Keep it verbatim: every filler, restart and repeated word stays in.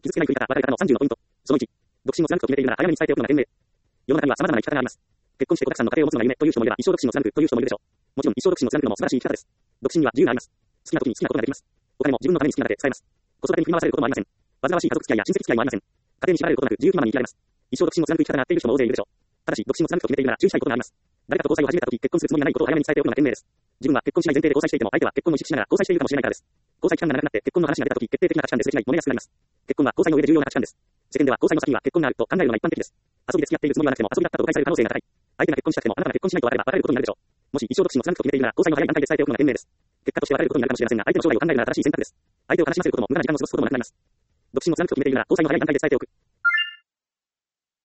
傷つけない振り方、別れ方のさんじゅうのポイント。そのいち、独身を貫くと決めているなら早めに伝えておくのが賢明。世の中には様々な生き方があります。結婚して子たくさんの家庭を持つのが夢という人もいれば、一生独身を貫くという人もいるでしょう。もちろん一生独身を貫くのも素晴らしい生き方です。独身には自由があります。好きな時に好きなことができます。お金も自分のために好きなだけ使えます。子育てに振り回されることもありません。煩わしい家族付き合いや親戚付き合いもありません。家庭に縛られることなく自由気ままに生きられます。一生独身を貫く生き方が合っている人も大勢いるでしょう。ただし、独身を貫くと決めているなら注意したいことがあります。誰かと交際を始めた時、結婚するつもりがないことを早めに伝えておくのが賢明です。自分は結婚しない前提で交際していても、相手は結婚を意識しながら交際しているかもしれないからです。交際期間が長くなって結婚の話が出た時、決定的な価値観ですれ違い、揉めやすくなります。結婚は交際の上で重要な価値観です。世間では交際の先には結婚があると考えるのが一般的です。遊びで付き合っているつもりはなくても遊びだったと誤解される可能性が高い。相手が結婚したくてもあなたが結婚しないと別れば別れることになるでしょう。もし一生独身を貫くと決めているなら交際の早い段階で伝えておくのが賢明です。結果として別れることになるかもしれませんが、相手の将来を考えるのは正しい選択です。相手を悲しませることも無駄な時間を過ごすこともなくなります。独身を貫くと決めているなら交際の早い段階で伝えておく。